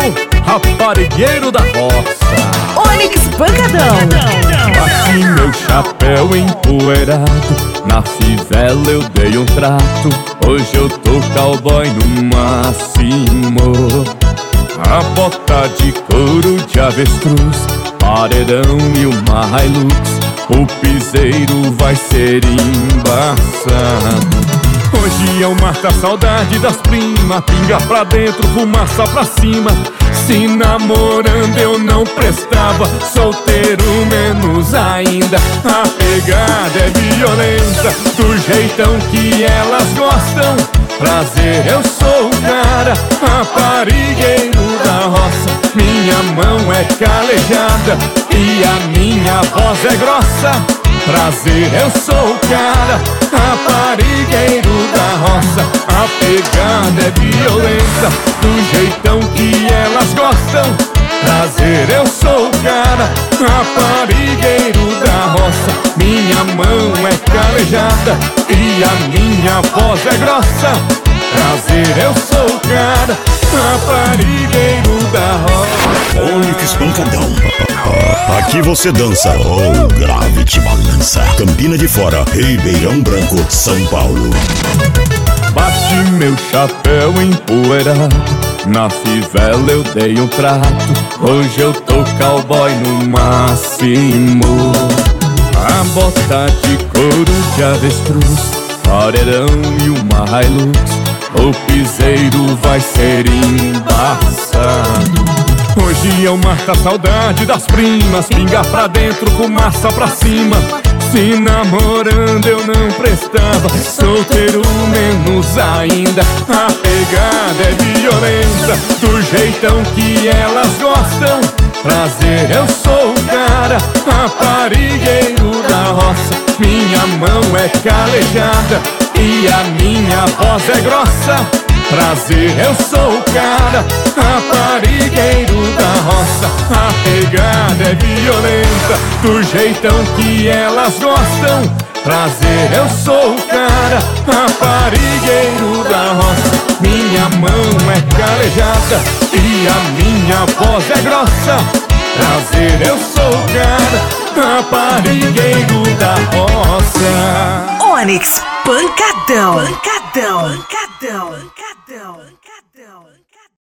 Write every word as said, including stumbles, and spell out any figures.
raparigueiro da roça. Onix Pancadão. Bati meu chapéu empoeirado, na fivela eu dei um trato. Hoje eu tô cowboy no máximo. A bota de couro de avestruz, paredão e uma Hilux, o piseiro vai ser embaçado. Hoje eu mato a saudade das primas, pinga pra dentro, fumaça pra cima. Se namorando eu não prestava, solteiro menos ainda. A pegada é violenta, do jeitão que elas gostam. Prazer, eu sou o cara, raparigueiro da roça. Minha mão é calejada e a minha voz é grossa. Prazer, eu sou o cara, raparigueiro da roça. A pegada é violenta, do jeitão que elas gostam. Prazer, eu sou o cara, raparigueiro da roça. Minha mão é calejada e a minha voz é grossa. Prazer, eu sou o cara, raparigueiro da roça. Onix Pancadão. Aqui você dança, oh, grave te balança. Campina de Fora, Ribeirão Branco, São Paulo. Bati meu chapéu empoeirado, na fivela eu dei um trato. Hoje eu tô cowboy no máximo. A bota de couro de avestruz, paredão e uma Hilux, o piseiro vai ser embaçado. Hoje eu mato a saudade das primas, pinga pra dentro, fumaça pra cima. Se namorando eu não prestava, solteiro menos ainda. A pegada é violenta, do jeitão que elas gostam. Prazer, eu sou o cara, raparigueiro da roça. Minha mão é calejada e a minha voz é grossa. Prazer, eu sou o cara, raparigueiro da roça. A pegada é violenta, do jeitão que elas gostam. Prazer, eu sou o cara, raparigueiro da roça. Minha mão é calejada e a minha voz é grossa. Prazer, eu sou o cara, raparigueiro da roça. Onix Pancadão. Pancadão. Pancadão. Pancadão.